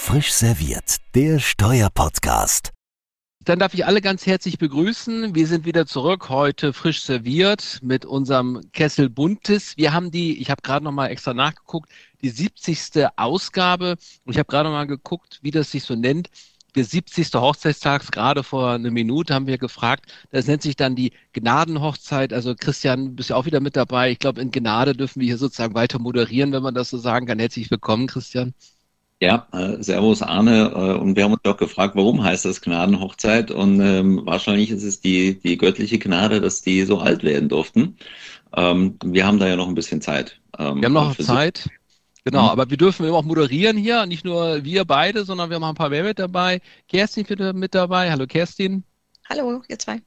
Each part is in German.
Frisch serviert, der Steuerpodcast. Dann darf ich alle ganz herzlich begrüßen. Wir sind wieder zurück, heute frisch serviert mit unserem Kessel Buntes. Wir haben ich habe gerade noch mal extra nachgeguckt, die 70. Ausgabe. Und ich habe gerade noch mal geguckt, wie das sich so nennt. Der 70. Hochzeitstag, gerade vor einer Minute haben wir gefragt. Das nennt sich dann die Gnadenhochzeit. Also Christian, du bist ja auch wieder mit dabei. Ich glaube, in Gnade dürfen wir hier sozusagen weiter moderieren, wenn man das so sagen kann. Herzlich willkommen, Christian. Ja, Servus Arne. Und wir haben uns auch gefragt, warum heißt das Gnadenhochzeit? Und wahrscheinlich ist es die göttliche Gnade, dass die so alt werden durften. Wir haben da ja noch ein bisschen Zeit. Wir haben noch Zeit. Genau, Mhm. aber wir dürfen immer auch moderieren hier. Nicht nur wir beide, sondern wir haben auch ein paar mehr mit dabei. Kerstin bitte mit dabei. Hallo Kerstin. Hallo, ihr zwei.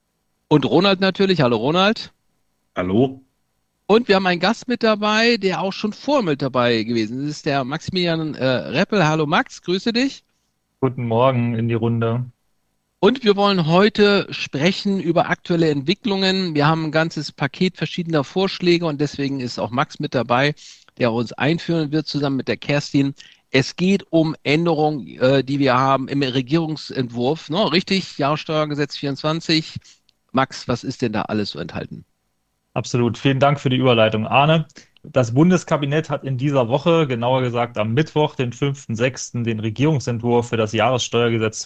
Und Ronald natürlich. Hallo Ronald. Hallo. Und wir haben einen Gast mit dabei, der auch schon vorher mit dabei gewesen ist. Das ist der Maximilian Reppel. Hallo Max, grüße dich. Guten Morgen in die Runde. Und wir wollen heute sprechen über aktuelle Entwicklungen. Wir haben ein ganzes Paket verschiedener Vorschläge und deswegen ist auch Max mit dabei, der uns einführen wird, zusammen mit der Kerstin. Es geht um Änderungen, die wir haben im Regierungsentwurf, ne? Richtig? Jahressteuergesetz 24. Max, was ist denn da alles so enthalten? Absolut. Vielen Dank für die Überleitung, Arne. Das Bundeskabinett hat in dieser Woche, genauer gesagt am Mittwoch, den 5.6., den Regierungsentwurf für das Jahressteuergesetz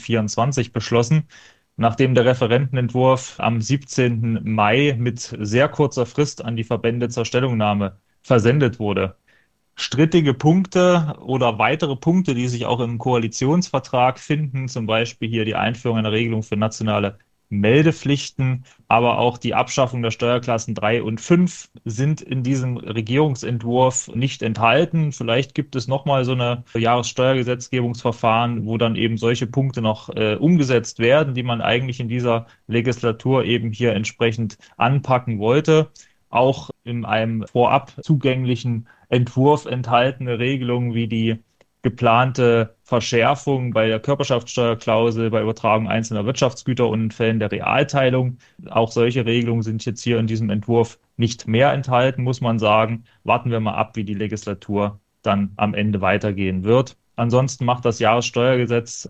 2024 beschlossen, nachdem der Referentenentwurf am 17. Mai mit sehr kurzer Frist an die Verbände zur Stellungnahme versendet wurde. Strittige Punkte oder weitere Punkte, die sich auch im Koalitionsvertrag finden, zum Beispiel hier die Einführung einer Regelung für nationale Meldepflichten, aber auch die Abschaffung der Steuerklassen 3 und 5 sind in diesem Regierungsentwurf nicht enthalten. Vielleicht gibt es nochmal so eine Jahressteuergesetzgebungsverfahren, wo dann eben solche Punkte noch umgesetzt werden, die man eigentlich in dieser Legislatur eben hier entsprechend anpacken wollte. Auch in einem vorab zugänglichen Entwurf enthaltene Regelungen wie die geplante Verschärfung bei der Körperschaftssteuerklausel, bei Übertragung einzelner Wirtschaftsgüter und in Fällen der Realteilung. Auch solche Regelungen sind jetzt hier in diesem Entwurf nicht mehr enthalten, muss man sagen. Warten wir mal ab, wie die Legislatur dann am Ende weitergehen wird. Ansonsten macht das Jahressteuergesetz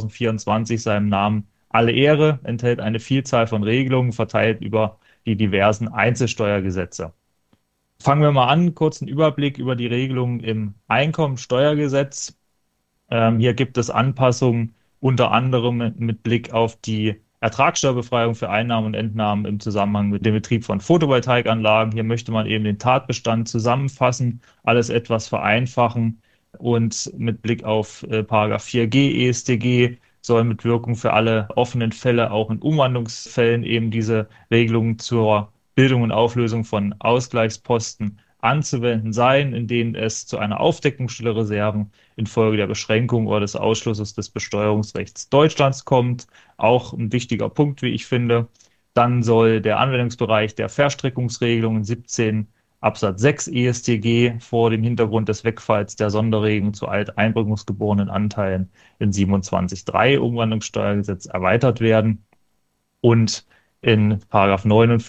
2024 seinem Namen alle Ehre, enthält eine Vielzahl von Regelungen, verteilt über die diversen Einzelsteuergesetze. Fangen wir mal an, kurzen Überblick über die Regelungen im Einkommensteuergesetz. Hier gibt es Anpassungen, unter anderem mit Blick auf die Ertragssteuerbefreiung für Einnahmen und Entnahmen im Zusammenhang mit dem Betrieb von Photovoltaikanlagen. Hier möchte man eben den Tatbestand zusammenfassen, alles etwas vereinfachen und mit Blick auf Paragraph 4g EStG soll mit Wirkung für alle offenen Fälle, auch in Umwandlungsfällen, eben diese Regelungen zur Bildung und Auflösung von Ausgleichsposten anzuwenden sein, in denen es zu einer Aufdeckung stiller Reserven infolge der Beschränkung oder des Ausschlusses des Besteuerungsrechts Deutschlands kommt. Auch ein wichtiger Punkt, wie ich finde. Dann soll der Anwendungsbereich der Verstrickungsregelungen 17 Absatz 6 EStG vor dem Hintergrund des Wegfalls der Sonderregelung zu alteinbringungsgeborenen Anteilen in 27.3 Umwandlungssteuergesetz erweitert werden. Und in Paragraph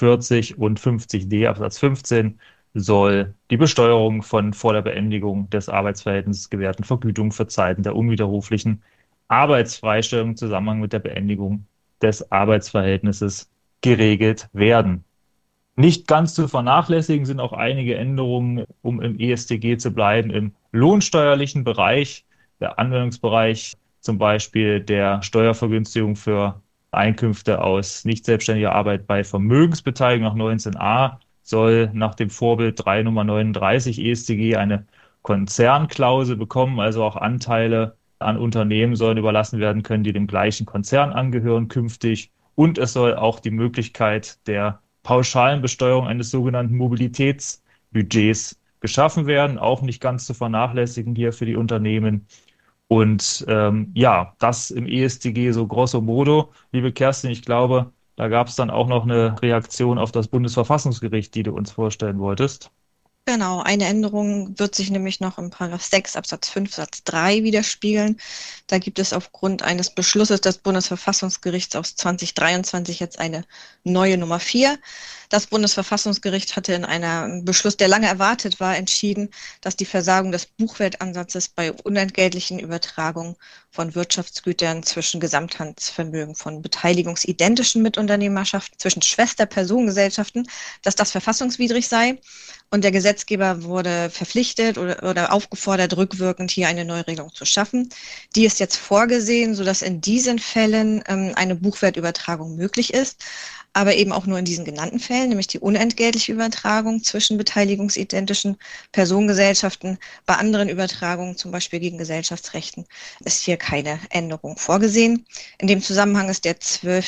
49 und 50d Absatz 15 soll die Besteuerung von vor der Beendigung des Arbeitsverhältnisses gewährten Vergütungen für Zeiten der unwiderruflichen Arbeitsfreistellung im Zusammenhang mit der Beendigung des Arbeitsverhältnisses geregelt werden. Nicht ganz zu vernachlässigen sind auch einige Änderungen, um im EStG zu bleiben, im lohnsteuerlichen Bereich, der Anwendungsbereich zum Beispiel der Steuervergünstigung für Einkünfte aus nicht selbstständiger Arbeit bei Vermögensbeteiligung nach 19a soll nach dem Vorbild 3 Nummer 39 EStG eine Konzernklausel bekommen, also auch Anteile an Unternehmen sollen überlassen werden können, die dem gleichen Konzern angehören künftig. Und es soll auch die Möglichkeit der pauschalen Besteuerung eines sogenannten Mobilitätsbudgets geschaffen werden, auch nicht ganz zu vernachlässigen hier für die Unternehmen. Und das im EStG so grosso modo. Liebe Kerstin, ich glaube, da gab es dann auch noch eine Reaktion auf das Bundesverfassungsgericht, die du uns vorstellen wolltest. Genau, eine Änderung wird sich nämlich noch im Paragraph 6 Absatz 5 Satz 3 widerspiegeln. Da gibt es aufgrund eines Beschlusses des Bundesverfassungsgerichts aus 2023 jetzt eine neue Nummer 4. Das Bundesverfassungsgericht hatte in einem Beschluss, der lange erwartet war, entschieden, dass die Versagung des Buchwertansatzes bei unentgeltlichen Übertragungen von Wirtschaftsgütern zwischen Gesamthandsvermögen von beteiligungsidentischen Mitunternehmerschaften zwischen Schwesterpersonengesellschaften, dass das verfassungswidrig sei. Und der Gesetzgeber wurde verpflichtet oder aufgefordert, rückwirkend hier eine Neuregelung zu schaffen. Die ist jetzt vorgesehen, sodass in diesen Fällen eine Buchwertübertragung möglich ist, aber eben auch nur in diesen genannten Fällen, nämlich die unentgeltliche Übertragung zwischen beteiligungsidentischen Personengesellschaften. Bei anderen Übertragungen, zum Beispiel gegen Gesellschaftsrechten, ist hier keine Änderung vorgesehen. In dem Zusammenhang ist der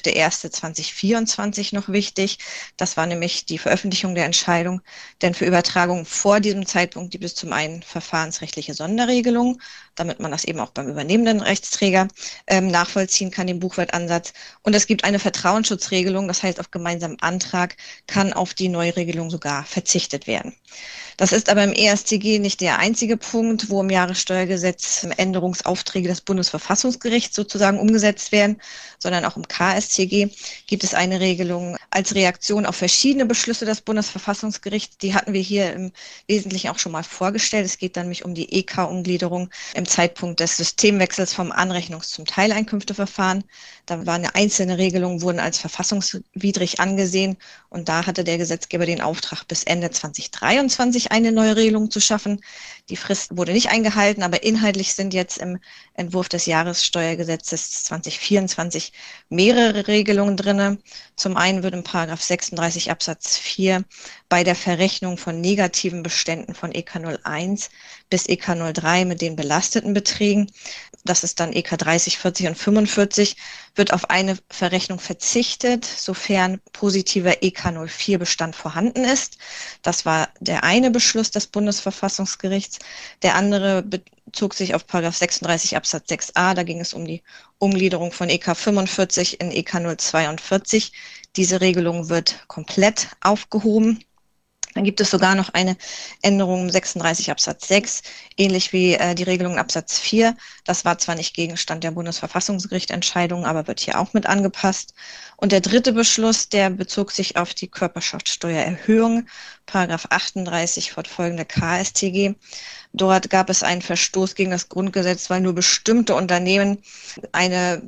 12.01.2024 noch wichtig. Das war nämlich die Veröffentlichung der Entscheidung, denn für Übertragungen vor diesem Zeitpunkt gibt es zum einen verfahrensrechtliche Sonderregelungen, damit man das eben auch beim übernehmenden Rechtsträger nachvollziehen kann, den Buchwertansatz. Und es gibt eine Vertrauensschutzregelung, das heißt, auf gemeinsamen Antrag kann auf die Neuregelung sogar verzichtet werden. Das ist aber im EStG nicht der einzige Punkt, wo im Jahressteuergesetz Änderungsaufträge des Bundesverfassungsgerichts sozusagen umgesetzt werden, sondern auch im KStG gibt es eine Regelung als Reaktion auf verschiedene Beschlüsse des Bundesverfassungsgerichts. Die hatten wir hier im Wesentlichen auch schon mal vorgestellt. Es geht dann nämlich um die EK-Umgliederung im Zeitpunkt des Systemwechsels vom Anrechnungs- zum Teileinkünfteverfahren. Da waren einzelne Regelungen, wurden als verfassungswidrig angesehen und da hatte der Gesetzgeber den Auftrag, bis Ende 2023 eine neue Regelung zu schaffen. Die Frist wurde nicht eingehalten, aber inhaltlich sind jetzt im Entwurf des Jahressteuergesetzes 2024 mehrere Regelungen drin. Zum einen wird im Paragraph 36 Absatz 4 bei der Verrechnung von negativen Beständen von EK 01 bis EK 03 mit den belasteten Beträgen, das ist dann EK 30, 40 und 45, wird auf eine Verrechnung verzichtet, sofern positiver EK 04 Bestand vorhanden ist. Das war der eine Beschluss des Bundesverfassungsgerichts. Der andere bezog sich auf Paragraph 36 Absatz 6a. Da ging es um die Umgliederung von EK 45 in EK 042. Diese Regelung wird komplett aufgehoben. Dann gibt es sogar noch eine Änderung im 36 Absatz 6, ähnlich wie die Regelung in Absatz 4. Das war zwar nicht Gegenstand der Bundesverfassungsgerichtentscheidung, aber wird hier auch mit angepasst. Und der dritte Beschluss, der bezog sich auf die Körperschaftssteuererhöhung, Paragraph 38 fortfolgende KStG. Dort gab es einen Verstoß gegen das Grundgesetz, weil nur bestimmte Unternehmen eine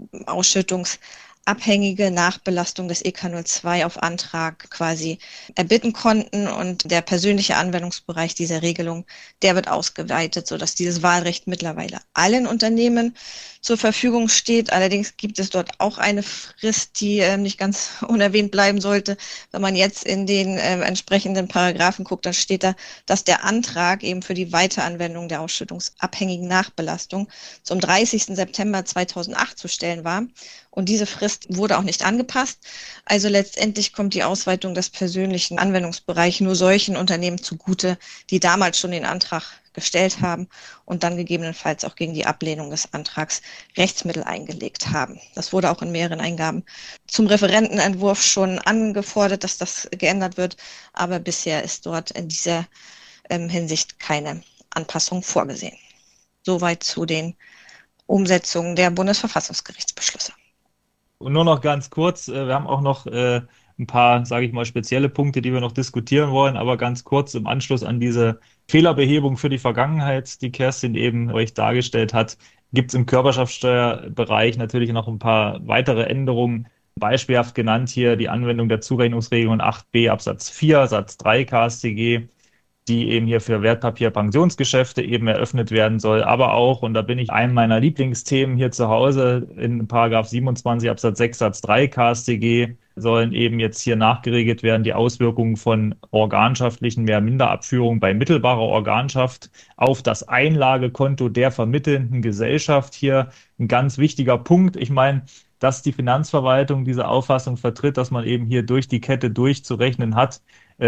abhängige Nachbelastung des EK 02 auf Antrag quasi erbitten konnten und der persönliche Anwendungsbereich dieser Regelung, der wird ausgeweitet, sodass dieses Wahlrecht mittlerweile allen Unternehmen zur Verfügung steht. Allerdings gibt es dort auch eine Frist, die nicht ganz unerwähnt bleiben sollte. Wenn man jetzt in den entsprechenden Paragraphen guckt, dann steht da, dass der Antrag eben für die Weiteranwendung der ausschüttungsabhängigen Nachbelastung zum 30. September 2008 zu stellen war. Und diese Frist wurde auch nicht angepasst. Also letztendlich kommt die Ausweitung des persönlichen Anwendungsbereichs nur solchen Unternehmen zugute, die damals schon den Antrag gestellt haben und dann gegebenenfalls auch gegen die Ablehnung des Antrags Rechtsmittel eingelegt haben. Das wurde auch in mehreren Eingaben zum Referentenentwurf schon angefordert, dass das geändert wird, aber bisher ist dort in dieser Hinsicht keine Anpassung vorgesehen. Soweit zu den Umsetzungen der Bundesverfassungsgerichtsbeschlüsse. Und nur noch ganz kurz, wir haben auch noch ein paar, sage ich mal, spezielle Punkte, die wir noch diskutieren wollen, aber ganz kurz im Anschluss an diese Fehlerbehebung für die Vergangenheit, die Kerstin eben euch dargestellt hat, gibt es im Körperschaftssteuerbereich natürlich noch ein paar weitere Änderungen. Beispielhaft genannt hier die Anwendung der Zurechnungsregelung 8b Absatz 4 Satz 3 KStG, die eben hier für Wertpapier-Pensionsgeschäfte eben eröffnet werden soll, aber auch, und da bin ich einem meiner Lieblingsthemen hier zu Hause, in Paragraph 27 Absatz 6 Satz 3 KStG sollen eben jetzt hier nachgeregelt werden die Auswirkungen von organschaftlichen Mehr-Minder-Abführungen bei mittelbarer Organschaft auf das Einlagekonto der vermittelnden Gesellschaft. Hier ein ganz wichtiger Punkt. Ich meine, dass die Finanzverwaltung diese Auffassung vertritt, dass man eben hier durch die Kette durchzurechnen hat,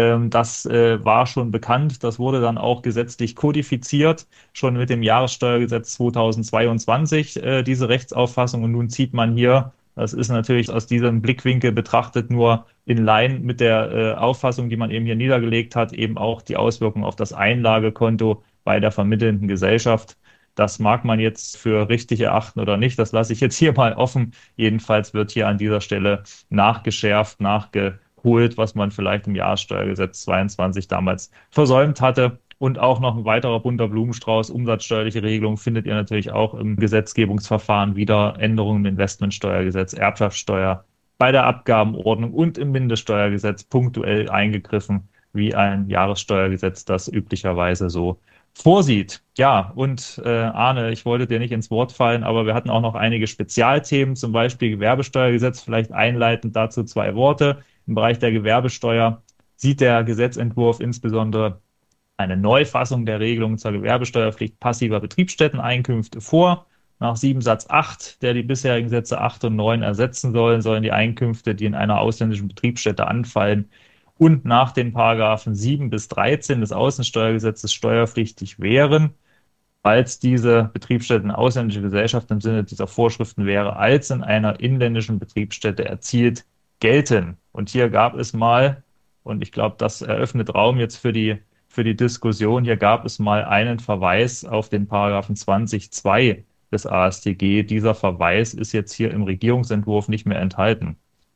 das war schon bekannt. Das wurde dann auch gesetzlich kodifiziert, schon mit dem Jahressteuergesetz 2022, diese Rechtsauffassung. Und nun zieht man hier Das ist natürlich aus diesem Blickwinkel betrachtet nur in Line mit der Auffassung, die man eben hier niedergelegt hat, eben auch die Auswirkungen auf das Einlagekonto bei der vermittelnden Gesellschaft. Das mag man jetzt für richtig erachten oder nicht, das lasse ich jetzt hier mal offen. Jedenfalls wird hier an dieser Stelle nachgeschärft, nachgeholt, was man vielleicht im Jahressteuergesetz 22 damals versäumt hatte. Und auch noch ein weiterer bunter Blumenstrauß, umsatzsteuerliche Regelungen findet ihr natürlich auch im Gesetzgebungsverfahren wieder, Änderungen im Investmentsteuergesetz, Erbschaftssteuer, bei der Abgabenordnung und im Mindeststeuergesetz punktuell eingegriffen, wie ein Jahressteuergesetz das üblicherweise so vorsieht. Ja, und Arne, ich wollte dir nicht ins Wort fallen, aber wir hatten auch noch einige Spezialthemen, zum Beispiel Gewerbesteuergesetz, vielleicht einleitend dazu 2 Worte. Im Bereich der Gewerbesteuer sieht der Gesetzentwurf insbesondere eine Neufassung der Regelungen zur Gewerbesteuerpflicht passiver Betriebsstätteneinkünfte vor. Nach 7 Satz 8, der die bisherigen Sätze 8 und 9 ersetzen sollen die Einkünfte, die in einer ausländischen Betriebsstätte anfallen und nach den Paragraphen 7 bis 13 des Außensteuergesetzes steuerpflichtig wären, falls diese Betriebsstätte eine ausländische Gesellschaft im Sinne dieser Vorschriften wäre, als in einer inländischen Betriebsstätte erzielt, gelten. Und hier gab es mal, und ich glaube, das eröffnet Raum jetzt für die Diskussion, hier gab es mal einen Verweis auf den Paragraphen 20.2 des AStG. Dieser Verweis ist jetzt hier im Regierungsentwurf nicht mehr enthalten.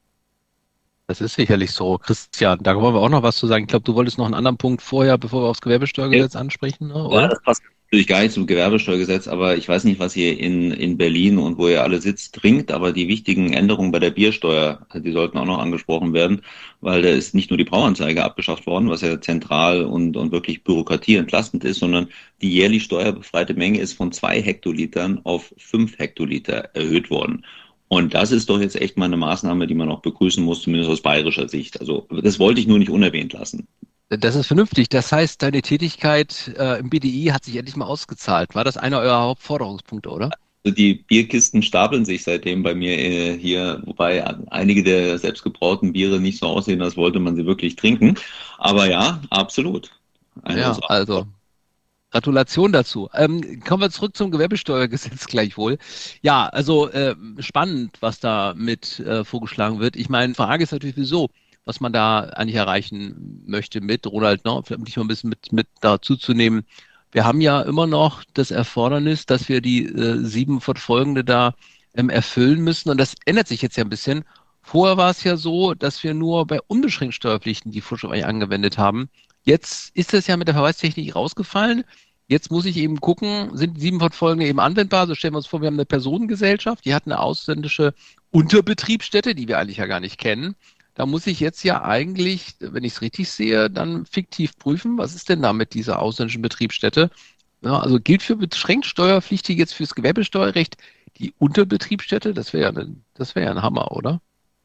Das ist sicherlich so. Christian, da wollen wir auch noch was zu sagen. Ich glaube, du wolltest noch einen anderen Punkt vorher, bevor wir aufs Gewerbesteuergesetz ansprechen, ne, oder? Ja, das passt natürlich gar nicht zum Gewerbesteuergesetz, aber ich weiß nicht, was ihr in Berlin und wo ihr alle sitzt, trinkt, aber die wichtigen Änderungen bei der Biersteuer, die sollten auch noch angesprochen werden, weil da ist nicht nur die Brauanzeige abgeschafft worden, was ja zentral und wirklich bürokratieentlastend ist, sondern die jährlich steuerbefreite Menge ist von 2 Hektolitern auf 5 Hektoliter erhöht worden. Und das ist doch jetzt echt mal eine Maßnahme, die man auch begrüßen muss, zumindest aus bayerischer Sicht. Also das wollte ich nur nicht unerwähnt lassen. Das ist vernünftig. Das heißt, deine Tätigkeit im BDI hat sich endlich mal ausgezahlt. War das einer eurer Hauptforderungspunkte, oder? Also die Bierkisten stapeln sich seitdem bei mir hier, wobei einige der selbstgebrauten Biere nicht so aussehen, als wollte man sie wirklich trinken. Aber ja, absolut. Ja, also Gratulation dazu. Kommen wir zurück zum Gewerbesteuergesetz gleichwohl. Ja, also spannend, was da mit vorgeschlagen wird. Ich meine, Frage ist natürlich, wieso, was man da eigentlich erreichen möchte mit Ronald, ne? Vielleicht nicht mal ein bisschen mit dazu zu nehmen. Wir haben ja immer noch das Erfordernis, dass wir die 7 fortfolgende da erfüllen müssen. Und das ändert sich jetzt ja ein bisschen. Vorher war es ja so, dass wir nur bei unbeschränkten Steuerpflichten die Vorschrift eigentlich angewendet haben. Jetzt ist das ja mit der Verweistechnik rausgefallen. Jetzt muss ich eben gucken, sind die 7 fortfolgende eben anwendbar? So stellen wir uns vor, wir haben eine Personengesellschaft, die hat eine ausländische Unterbetriebsstätte, die wir eigentlich ja gar nicht kennen. Da muss ich jetzt ja eigentlich, wenn ich es richtig sehe, dann fiktiv prüfen, was ist denn da mit dieser ausländischen Betriebsstätte? Ja, also gilt für beschränkt Steuerpflichtige jetzt fürs Gewerbesteuerrecht die Unterbetriebsstätte? Das wäre ja ein Hammer, oder?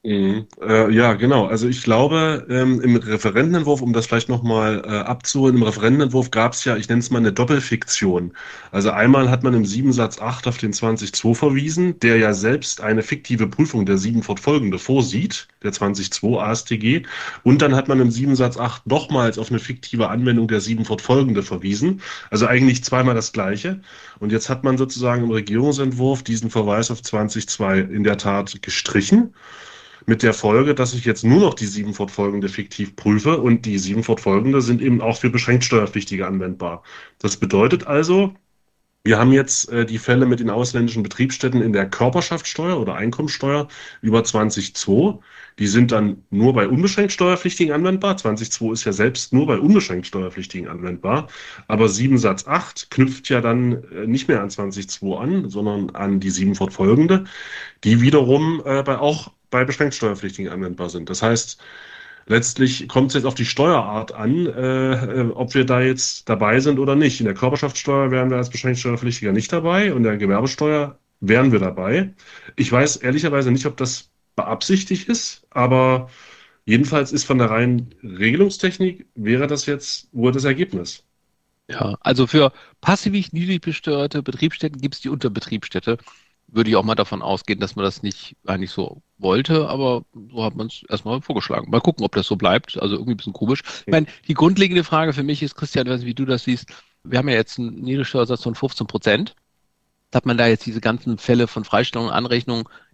Ja, genau. Also ich glaube, im Referentenentwurf, um das vielleicht nochmal abzuholen, im Referentenentwurf gab es ja, ich nenne es mal eine Doppelfiktion. Also einmal hat man im 7 Satz 8 auf den 20.2 verwiesen, der ja selbst eine fiktive Prüfung der 7 fortfolgende vorsieht, der 20.2 AStG. Und dann hat man im 7 Satz 8 nochmals auf eine fiktive Anwendung der 7 fortfolgende verwiesen. Also eigentlich zweimal das Gleiche. Und jetzt hat man sozusagen im Regierungsentwurf diesen Verweis auf 20.2 in der Tat gestrichen. Mit der Folge, dass ich jetzt nur noch die 7 fortfolgende fiktiv prüfe und die 7 fortfolgende sind eben auch für beschränkt Steuerpflichtige anwendbar. Das bedeutet also, wir haben jetzt die Fälle mit den ausländischen Betriebsstätten in der Körperschaftssteuer oder Einkommensteuer über 20.2. Die sind dann nur bei unbeschränkt Steuerpflichtigen anwendbar. 20.2 ist ja selbst nur bei unbeschränkt Steuerpflichtigen anwendbar. Aber 7 Satz 8 knüpft ja dann nicht mehr an 20.2 an, sondern an die 7 fortfolgende, die wiederum auch bei beschränkt Steuerpflichtigen anwendbar sind. Das heißt, letztlich kommt es jetzt auf die Steuerart an, ob wir da jetzt dabei sind oder nicht. In der Körperschaftssteuer wären wir als beschränkt Steuerpflichtiger nicht dabei und in der Gewerbesteuer wären wir dabei. Ich weiß ehrlicherweise nicht, ob das beabsichtigt ist, aber jedenfalls ist von der reinen Regelungstechnik wäre das jetzt wohl das Ergebnis. Ja, also für passiv niedrig besteuerte Betriebsstätten gibt es die Unterbetriebsstätte. Würde ich auch mal davon ausgehen, dass man das nicht eigentlich so wollte, aber so hat man es erstmal vorgeschlagen. Mal gucken, ob das so bleibt. Also irgendwie ein bisschen komisch. Ich meine, die grundlegende Frage für mich ist, Christian, ich weiß nicht, wie du das siehst, wir haben ja jetzt einen Niedrigsteuersatz von 15%. Hat man da jetzt diese ganzen Fälle von Freistellung und Anrechnung,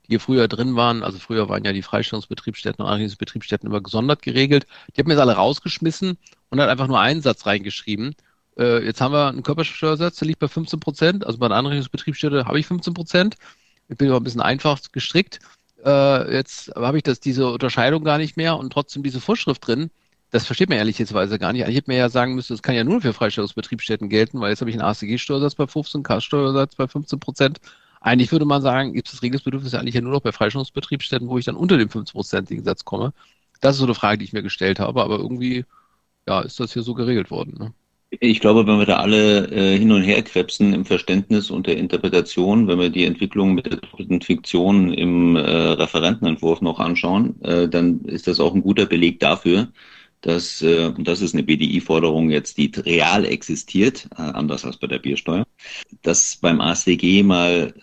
die hier früher drin waren. Also früher waren ja die Freistellungsbetriebsstätten und Einrichtungsbetriebsstätten immer gesondert geregelt. Die haben jetzt alle rausgeschmissen und hat einfach nur einen Satz reingeschrieben. Jetzt haben wir einen Körperschaftsteuersatz, der liegt bei 15%. Also bei einer Einrichtungsbetriebsstätte habe ich 15%. Ich bin aber ein bisschen einfach gestrickt. Jetzt habe ich diese Unterscheidung gar nicht mehr und trotzdem diese Vorschrift drin. Das versteht man ehrlicherweise gar nicht. Ich hätte mir ja sagen müssen, das kann ja nur für Freistellungsbetriebsstätten gelten, weil jetzt habe ich einen AStG-Steuersatz bei 15, K-Steuersatz bei 15%. Eigentlich würde man sagen, gibt es das Regelungsbedürfnis eigentlich ja nur noch bei Freistellungsbetriebsstätten, wo ich dann unter dem 15%igen Satz komme. Das ist so eine Frage, die ich mir gestellt habe, aber irgendwie, ja, ist das hier so geregelt worden, ne? Ich glaube, wenn wir da alle hin und her krebsen im Verständnis und der Interpretation, wenn wir die Entwicklung mit der doppelten Fiktion im Referentenentwurf noch anschauen, dann ist das auch ein guter Beleg dafür, dass, und das ist eine BDI-Forderung jetzt, die real existiert, anders als bei der Biersteuer, dass beim AStG mal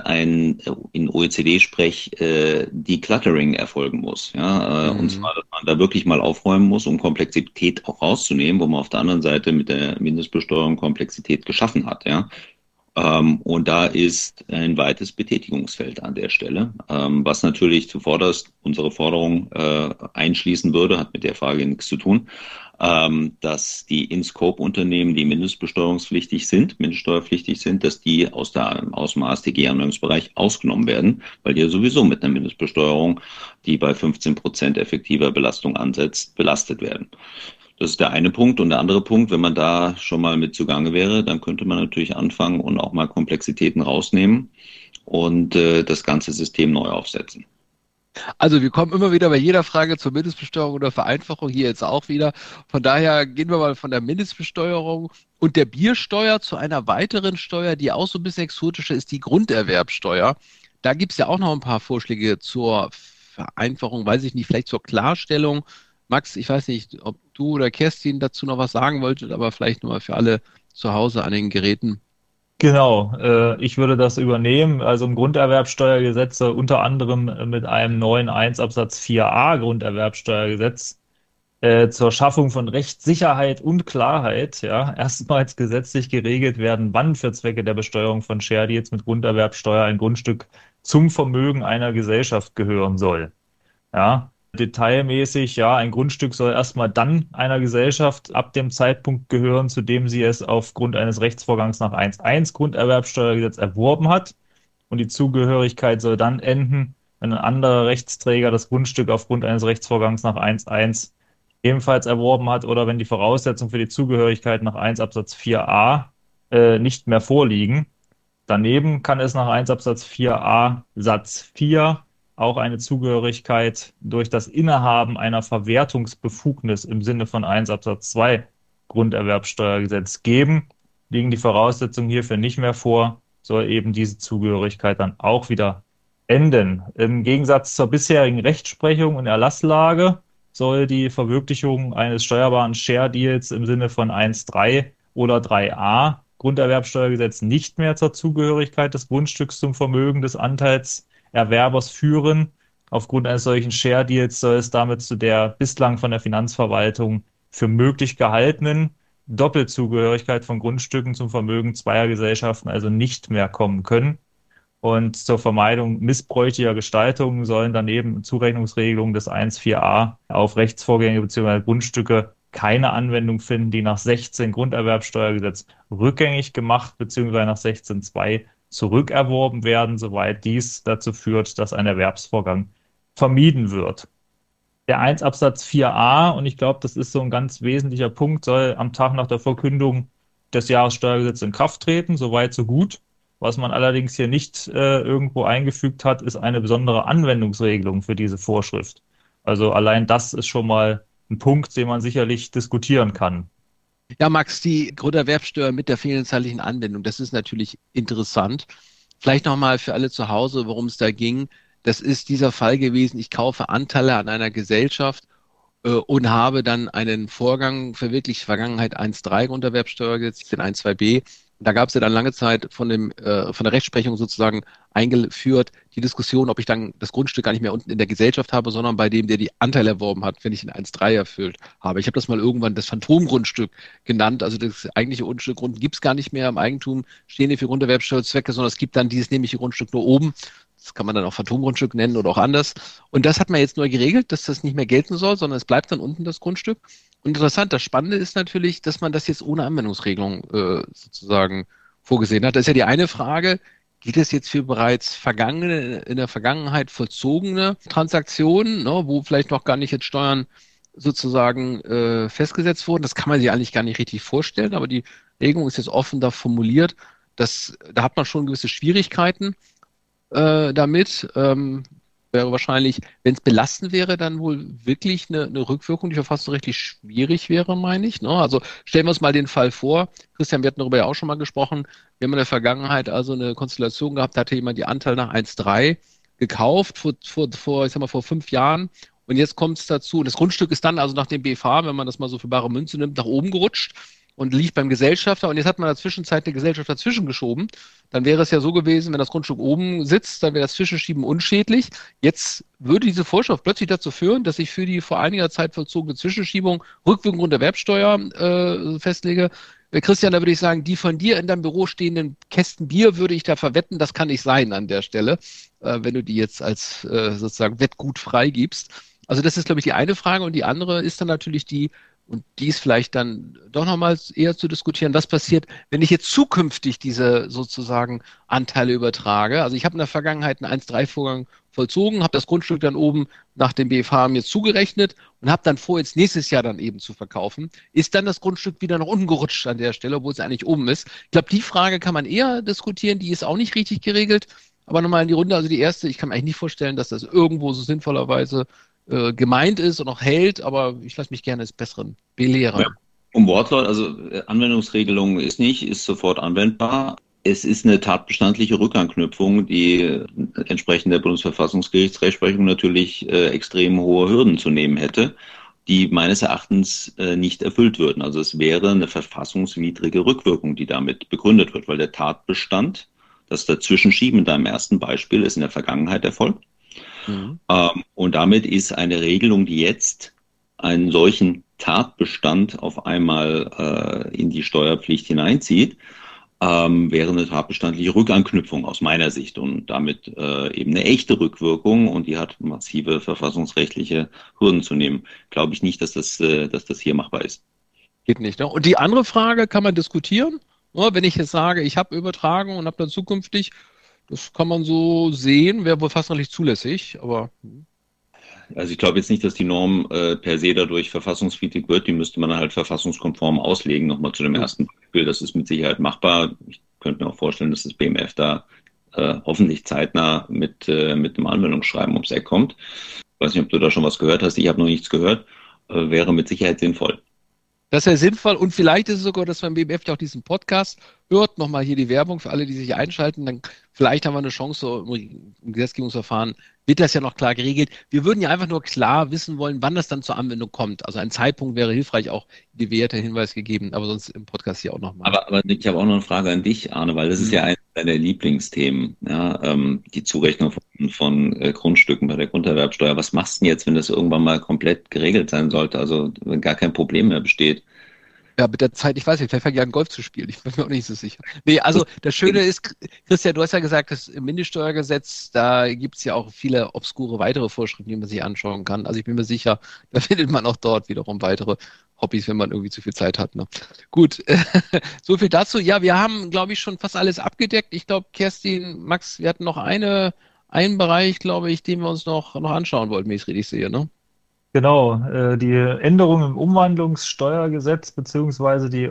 in OECD-Sprech Decluttering erfolgen muss. Ja? Und zwar, dass man da wirklich mal aufräumen muss, um Komplexität auch rauszunehmen, wo man auf der anderen Seite mit der Mindestbesteuerung Komplexität geschaffen hat. Ja? Und da ist ein weites Betätigungsfeld an der Stelle, was natürlich zuvorderst unsere Forderung einschließen würde, hat mit der Frage nichts zu tun, dass die In-Scope-Unternehmen, die mindestbesteuerungspflichtig sind, mindeststeuerpflichtig sind, dass die aus dem AStG-Anwendungsbereich ausgenommen werden, weil die ja sowieso mit einer Mindestbesteuerung, die bei 15% effektiver Belastung ansetzt, belastet werden. Das ist der eine Punkt. Und der andere Punkt, wenn man da schon mal mit zugange wäre, dann könnte man natürlich anfangen und auch mal Komplexitäten rausnehmen und das ganze System neu aufsetzen. Also wir kommen immer wieder bei jeder Frage zur Mindestbesteuerung oder Vereinfachung, hier jetzt auch wieder. Von daher gehen wir mal von der Mindestbesteuerung und der Biersteuer zu einer weiteren Steuer, die auch so ein bisschen exotischer ist, die Grunderwerbsteuer. Da gibt es ja auch noch ein paar Vorschläge zur Vereinfachung, weiß ich nicht, vielleicht zur Klarstellung. Max, ich weiß nicht, ob du oder Kerstin dazu noch was sagen wolltet, aber vielleicht nur mal für alle zu Hause an den Geräten. Genau, ich würde das übernehmen. Also im Grunderwerbsteuergesetz soll unter anderem mit einem neuen 1 Absatz 4a Grunderwerbsteuergesetz zur Schaffung von Rechtssicherheit und Klarheit, ja, erstmals gesetzlich geregelt werden, wann für Zwecke der Besteuerung von Share Deals mit Grunderwerbsteuer ein Grundstück zum Vermögen einer Gesellschaft gehören soll. Ja, detailmäßig, ja, ein Grundstück soll erstmal dann einer Gesellschaft ab dem Zeitpunkt gehören, zu dem sie es aufgrund eines Rechtsvorgangs nach 1.1 Grunderwerbsteuergesetz erworben hat. Und die Zugehörigkeit soll dann enden, wenn ein anderer Rechtsträger das Grundstück aufgrund eines Rechtsvorgangs nach 1.1 ebenfalls erworben hat oder wenn die Voraussetzungen für die Zugehörigkeit nach 1 Absatz 4a nicht mehr vorliegen. Daneben kann es nach 1 Absatz 4a Satz 4 auch eine Zugehörigkeit durch das Innehaben einer Verwertungsbefugnis im Sinne von 1 Absatz 2 Grunderwerbsteuergesetz geben. Liegen die Voraussetzungen hierfür nicht mehr vor, soll eben diese Zugehörigkeit dann auch wieder enden. Im Gegensatz zur bisherigen Rechtsprechung und Erlasslage soll die Verwirklichung eines steuerbaren Share Deals im Sinne von 1.3 oder 3a Grunderwerbsteuergesetz nicht mehr zur Zugehörigkeit des Grundstücks zum Vermögen des Anteilserwerbers führen. Aufgrund eines solchen Share Deals soll es damit zu der bislang von der Finanzverwaltung für möglich gehaltenen Doppelzugehörigkeit von Grundstücken zum Vermögen zweier Gesellschaften also nicht mehr kommen können. Und zur Vermeidung missbräuchlicher Gestaltungen sollen daneben Zurechnungsregelungen des 1.4a auf Rechtsvorgänge bzw. Grundstücke keine Anwendung finden, die nach 16 Grunderwerbsteuergesetz rückgängig gemacht bzw. nach 16.2 zurückerworben werden, soweit dies dazu führt, dass ein Erwerbsvorgang vermieden wird. Der 1 Absatz 4a, und ich glaube, das ist so ein ganz wesentlicher Punkt, soll am Tag nach der Verkündung des Jahressteuergesetzes in Kraft treten, soweit so gut. Was man allerdings hier nicht irgendwo eingefügt hat, ist eine besondere Anwendungsregelung für diese Vorschrift. Also allein das ist schon mal ein Punkt, den man sicherlich diskutieren kann. Ja, Max, die Grunderwerbsteuer mit der fehlenden zeitlichen Anwendung, das ist natürlich interessant. Vielleicht nochmal für alle zu Hause, worum es da ging. Das ist dieser Fall gewesen, ich kaufe Anteile an einer Gesellschaft und habe dann einen Vorgang verwirklicht, Vergangenheit 1.3 Grunderwerbsteuergesetz, den 1.2b. Da gab es ja dann lange Zeit von der Rechtsprechung sozusagen eingeführt, die Diskussion, ob ich dann das Grundstück gar nicht mehr unten in der Gesellschaft habe, sondern bei dem, der die Anteile erworben hat, wenn ich den 1.3 erfüllt habe. Ich habe das mal irgendwann das Phantomgrundstück genannt. Also das eigentliche Grundstück gibt es gar nicht mehr im Eigentum, stehen die für Grunderwerbsteuerzwecke, sondern es gibt dann dieses nämliche Grundstück nur oben. Das kann man dann auch Phantomgrundstück nennen oder auch anders. Und das hat man jetzt neu geregelt, dass das nicht mehr gelten soll, sondern es bleibt dann unten das Grundstück. Und interessant, das Spannende ist natürlich, dass man das jetzt ohne Anwendungsregelung sozusagen vorgesehen hat. Das ist ja die eine Frage, gilt es jetzt für bereits in der Vergangenheit vollzogene Transaktionen, ne, wo vielleicht noch gar nicht jetzt Steuern sozusagen festgesetzt wurden? Das kann man sich eigentlich gar nicht richtig vorstellen, aber die Regelung ist jetzt offen da formuliert. Da hat man schon gewisse Schwierigkeiten damit. Wäre wahrscheinlich, wenn es belastend wäre, dann wohl wirklich eine Rückwirkung, die verfassungsrechtlich schwierig wäre, meine ich. Ne? Also stellen wir uns mal den Fall vor, Christian, wir hatten darüber ja auch schon mal gesprochen, wir haben in der Vergangenheit also eine Konstellation gehabt, da hatte jemand die Anteile nach 1,3 gekauft ich sag mal, vor 5 Jahren. Und jetzt kommt es dazu, das Grundstück ist dann also nach dem BFH, wenn man das mal so für bare Münze nimmt, nach oben gerutscht und liegt beim Gesellschafter. Und jetzt hat man in der Zwischenzeit eine Gesellschaft dazwischen geschoben. Dann wäre es ja so gewesen, wenn das Grundstück oben sitzt, dann wäre das Zwischenschieben unschädlich. Jetzt würde diese Vorschrift plötzlich dazu führen, dass ich für die vor einiger Zeit vollzogene Zwischenschiebung rückwirkend Grunderwerbsteuer festlege. Christian, da würde ich sagen, die von dir in deinem Büro stehenden Kästen Bier würde ich da verwetten, das kann nicht sein an der Stelle, wenn du die jetzt als sozusagen Wettgut freigibst. Also das ist, glaube ich, die eine Frage. Und die andere ist dann natürlich und die ist vielleicht dann doch nochmals eher zu diskutieren, was passiert, wenn ich jetzt zukünftig diese sozusagen Anteile übertrage. Also ich habe in der Vergangenheit einen 1,3-Vorgang vollzogen, habe das Grundstück dann oben nach dem BFH mir zugerechnet und habe dann vor, jetzt nächstes Jahr dann eben zu verkaufen. Ist dann das Grundstück wieder nach unten gerutscht an der Stelle, obwohl es eigentlich oben ist? Ich glaube, die Frage kann man eher diskutieren, die ist auch nicht richtig geregelt. Aber nochmal in die Runde, also die erste, ich kann mir eigentlich nicht vorstellen, dass das irgendwo so sinnvollerweise gemeint ist und auch hält, aber ich lasse mich gerne des Besseren belehren. Ja. Wortlaut, also Anwendungsregelung ist sofort anwendbar. Es ist eine tatbestandliche Rückanknüpfung, die entsprechend der Bundesverfassungsgerichtsrechtsprechung natürlich extrem hohe Hürden zu nehmen hätte, die meines Erachtens nicht erfüllt würden. Also es wäre eine verfassungswidrige Rückwirkung, die damit begründet wird, weil der Tatbestand, das Dazwischenschieben in deinem ersten Beispiel, ist in der Vergangenheit erfolgt. Mhm. Und damit ist eine Regelung, die jetzt einen solchen Tatbestand auf einmal in die Steuerpflicht hineinzieht, wäre eine tatbestandliche Rückanknüpfung aus meiner Sicht und damit eben eine echte Rückwirkung und die hat massive verfassungsrechtliche Hürden zu nehmen. Glaube ich nicht, dass das hier machbar ist. Geht nicht, ne? Und die andere Frage kann man diskutieren. Ne? Wenn ich jetzt sage, ich habe Übertragung und habe dann zukünftig, das kann man so sehen, wäre wohl fast noch nicht zulässig, aber. Also ich glaube jetzt nicht, dass die Norm per se dadurch verfassungswidrig wird. Die müsste man halt verfassungskonform auslegen. Nochmal zu dem ersten Beispiel. Das ist mit Sicherheit machbar. Ich könnte mir auch vorstellen, dass das BMF da hoffentlich zeitnah mit einem Anwendungsschreiben ums Eck kommt. Ich weiß nicht, ob du da schon was gehört hast. Ich habe noch nichts gehört. Wäre mit Sicherheit sinnvoll. Das wäre sinnvoll und vielleicht ist es sogar, dass beim BMF ja auch diesen Podcast hört. Nochmal hier die Werbung für alle, die sich einschalten. Dann vielleicht haben wir eine Chance im Gesetzgebungsverfahren. Wird das ja noch klar geregelt. Wir würden ja einfach nur klar wissen wollen, wann das dann zur Anwendung kommt. Also ein Zeitpunkt wäre hilfreich, auch die werte Hinweis gegeben, aber sonst im Podcast hier auch nochmal. Aber ich habe auch noch eine Frage an dich, Arne, weil das ist ja eines deiner Lieblingsthemen, ja, die Zurechnung von Grundstücken bei der Grunderwerbsteuer. Was machst du denn jetzt, wenn das irgendwann mal komplett geregelt sein sollte, also wenn gar kein Problem mehr besteht? Ja, mit der Zeit, ich weiß nicht, vielleicht fange ich an, Golf zu spielen. Ich bin mir auch nicht so sicher. Nee, also das Schöne ist, Christian, du hast ja gesagt, das Mindeststeuergesetz, da gibt es ja auch viele obskure weitere Vorschriften, die man sich anschauen kann. Also ich bin mir sicher, da findet man auch dort wiederum weitere Hobbys, wenn man irgendwie zu viel Zeit hat. Ne? Gut, so viel dazu. Ja, wir haben, glaube ich, schon fast alles abgedeckt. Ich glaube, Kerstin, Max, wir hatten noch einen Bereich, glaube ich, den wir uns noch anschauen wollten, wenn ich es richtig sehe, ne? Genau, die Änderung im Umwandlungssteuergesetz beziehungsweise die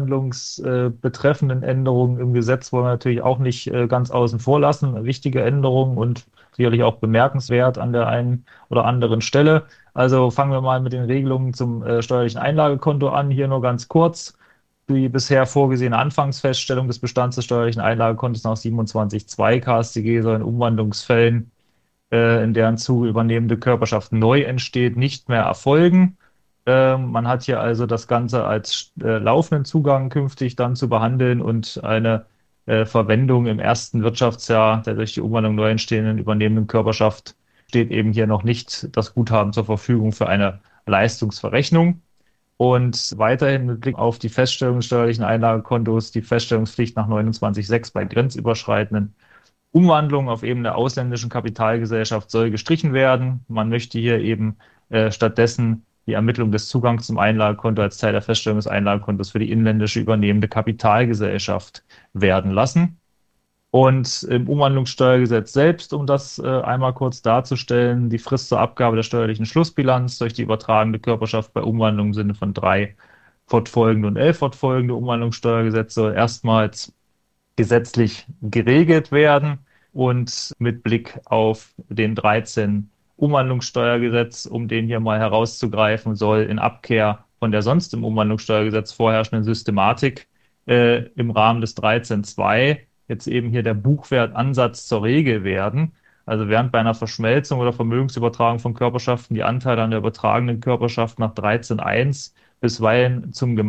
umwandlungsbetreffenden Änderungen im Gesetz wollen wir natürlich auch nicht ganz außen vor lassen. Eine wichtige Änderung und sicherlich auch bemerkenswert an der einen oder anderen Stelle. Also fangen wir mal mit den Regelungen zum steuerlichen Einlagekonto an. Hier nur ganz kurz. Die bisher vorgesehene Anfangsfeststellung des Bestands des steuerlichen Einlagekontos nach 27.2 KStG soll in Umwandlungsfällen, in deren Zuge übernehmende Körperschaft neu entsteht, nicht mehr erfolgen. Man hat hier also das Ganze als laufenden Zugang künftig dann zu behandeln und eine Verwendung im ersten Wirtschaftsjahr der durch die Umwandlung neu entstehenden übernehmenden Körperschaft steht eben hier noch nicht das Guthaben zur Verfügung für eine Leistungsverrechnung. Und weiterhin mit Blick auf die Feststellung des steuerlichen Einlagekontos die Feststellungspflicht nach 29.6 bei grenzüberschreitenden Umwandlung auf Ebene der ausländischen Kapitalgesellschaft soll gestrichen werden. Man möchte hier eben stattdessen die Ermittlung des Zugangs zum Einlagekonto als Teil der Feststellung des Einlagekontos für die inländische übernehmende Kapitalgesellschaft werden lassen. Und im Umwandlungssteuergesetz selbst, um das einmal kurz darzustellen, die Frist zur Abgabe der steuerlichen Schlussbilanz durch die übertragende Körperschaft bei Umwandlung im Sinne von 3 fortfolgende und 11 fortfolgende Umwandlungssteuergesetz soll erstmals gesetzlich geregelt werden und mit Blick auf den 13 Umwandlungssteuergesetz, um den hier mal herauszugreifen, soll in Abkehr von der sonst im Umwandlungssteuergesetz vorherrschenden Systematik im Rahmen des 13.2 jetzt eben hier der Buchwertansatz zur Regel werden. Also während bei einer Verschmelzung oder Vermögensübertragung von Körperschaften die Anteile an der übertragenen Körperschaft nach 13.1 bisweilen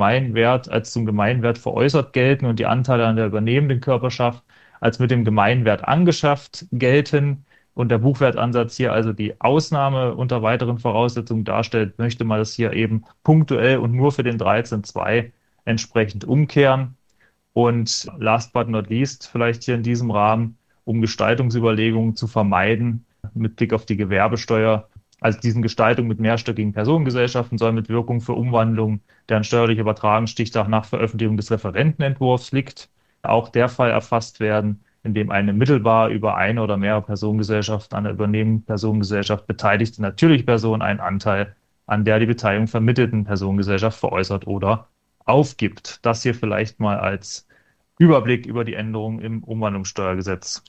als zum Gemeinwert veräußert gelten und die Anteile an der übernehmenden Körperschaft als mit dem Gemeinwert angeschafft gelten und der Buchwertansatz hier also die Ausnahme unter weiteren Voraussetzungen darstellt, möchte man das hier eben punktuell und nur für den 13.2 entsprechend umkehren. Und last but not least, vielleicht hier in diesem Rahmen, um Gestaltungsüberlegungen zu vermeiden, mit Blick auf die Gewerbesteuer, also diesen Gestaltung mit mehrstöckigen Personengesellschaften soll mit Wirkung für Umwandlung, deren steuerliche Übertragung Stichtag nach Veröffentlichung des Referentenentwurfs liegt, auch der Fall erfasst werden, in dem eine mittelbar über eine oder mehrere Personengesellschaften an der übernehmenden Personengesellschaft beteiligte natürliche Person einen Anteil an der die Beteiligung vermittelten Personengesellschaft veräußert oder aufgibt. Das hier vielleicht mal als Überblick über die Änderungen im Umwandlungssteuergesetz.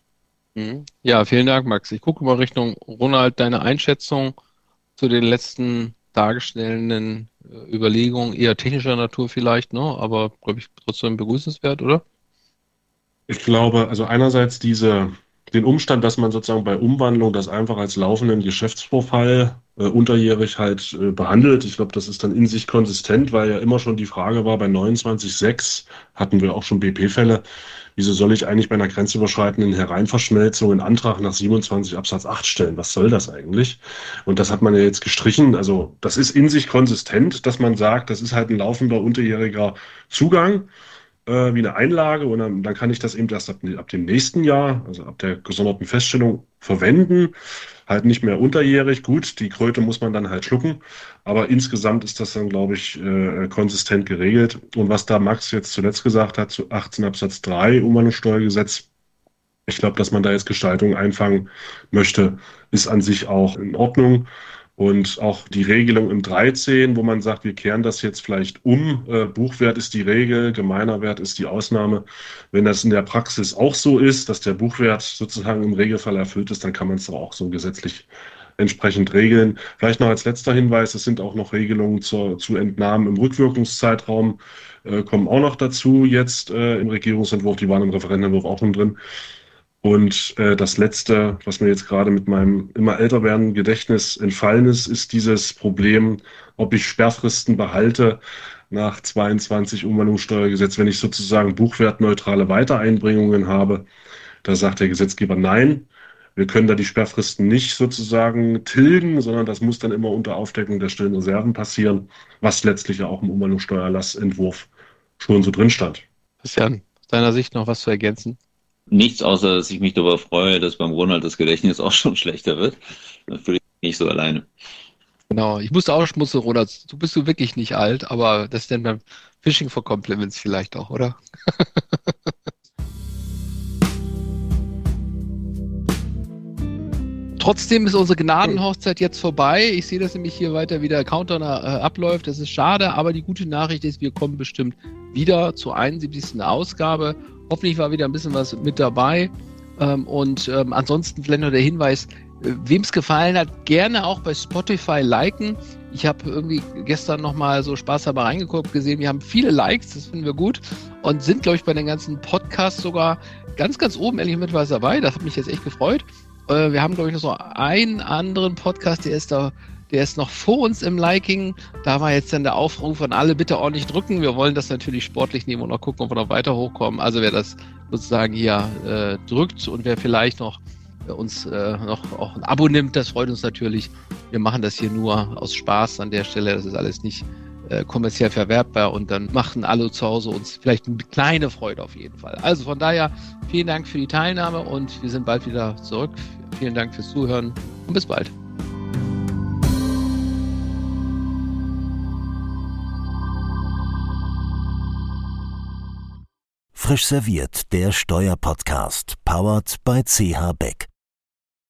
Ja, vielen Dank, Max. Ich gucke mal Richtung Ronald, deine Einschätzung zu den letzten dargestellten Überlegungen, eher technischer Natur vielleicht, ne? Aber, glaube ich, trotzdem begrüßenswert, oder? Ich glaube, also einerseits den Umstand, dass man sozusagen bei Umwandlung das einfach als laufenden Geschäftsvorfall unterjährig halt behandelt. Ich glaube, das ist dann in sich konsistent, weil ja immer schon die Frage war, bei 29.6 hatten wir auch schon BP-Fälle, wieso soll ich eigentlich bei einer grenzüberschreitenden Hereinverschmelzung einen Antrag nach 27 Absatz 8 stellen? Was soll das eigentlich? Und das hat man ja jetzt gestrichen. Also das ist in sich konsistent, dass man sagt, das ist halt ein laufender unterjähriger Zugang, wie eine Einlage, und dann kann ich das eben erst ab dem nächsten Jahr, also ab der gesonderten Feststellung, verwenden. Halt nicht mehr unterjährig. Gut, die Kröte muss man dann halt schlucken, aber insgesamt ist das dann, glaube ich, konsistent geregelt. Und was da Max jetzt zuletzt gesagt hat, zu 18 Absatz 3 Umwandlungssteuergesetz, ich glaube, dass man da jetzt Gestaltung einfangen möchte, ist an sich auch in Ordnung. Und auch die Regelung im 13, wo man sagt, wir kehren das jetzt vielleicht um, Buchwert ist die Regel, gemeiner Wert ist die Ausnahme. Wenn das in der Praxis auch so ist, dass der Buchwert sozusagen im Regelfall erfüllt ist, dann kann man es auch so gesetzlich entsprechend regeln. Vielleicht noch als letzter Hinweis, es sind auch noch Regelungen zu Entnahmen im Rückwirkungszeitraum, kommen auch noch dazu jetzt im Regierungsentwurf, die waren im Referentenentwurf auch schon drin. Und das Letzte, was mir jetzt gerade mit meinem immer älter werdenden Gedächtnis entfallen ist dieses Problem, ob ich Sperrfristen behalte nach 22 Umwandlungssteuergesetz, wenn ich sozusagen buchwertneutrale Weitereinbringungen habe. Da sagt der Gesetzgeber nein. Wir können da die Sperrfristen nicht sozusagen tilgen, sondern das muss dann immer unter Aufdeckung der stillen Reserven passieren, was letztlich ja auch im Umwandlungssteuererlassentwurf schon so drin stand. Christian, aus deiner Sicht noch was zu ergänzen? Nichts, außer dass ich mich darüber freue, dass beim Ronald das Gedächtnis auch schon schlechter wird. Dann fühle ich mich nicht so alleine. Genau, ich musste auch schmunzeln, Ronald. Du bist wirklich nicht alt, aber das ist dann beim Fishing for Compliments vielleicht auch, oder? Trotzdem ist unsere Gnadenhochzeit jetzt vorbei. Ich sehe das nämlich hier weiter, wie der Countdown abläuft. Das ist schade, aber die gute Nachricht ist, wir kommen bestimmt wieder zur 71. Ausgabe. Hoffentlich war wieder ein bisschen was mit dabei. Ansonsten vielleicht noch der Hinweis, wem es gefallen hat, gerne auch bei Spotify liken. Ich habe irgendwie gestern nochmal so spaßhalber reingeguckt, gesehen, wir haben viele Likes, das finden wir gut. Und sind, glaube ich, bei den ganzen Podcasts sogar ganz, ganz oben, ehrlich mit was dabei. Das hat mich jetzt echt gefreut. Wir haben, glaube ich, noch so einen anderen Podcast, der ist noch vor uns im Liking. Da war jetzt dann der Aufruf an alle, bitte ordentlich drücken. Wir wollen das natürlich sportlich nehmen und noch gucken, ob wir noch weiter hochkommen. Also wer das sozusagen hier drückt und wer vielleicht noch uns noch auch ein Abo nimmt, das freut uns natürlich. Wir machen das hier nur aus Spaß an der Stelle. Das ist alles nicht kommerziell verwertbar und dann machen alle zu Hause uns vielleicht eine kleine Freude auf jeden Fall. Also von daher vielen Dank für die Teilnahme und wir sind bald wieder zurück. Vielen Dank fürs Zuhören und bis bald. Frisch serviert, der Steuerpodcast, powered by CH Beck.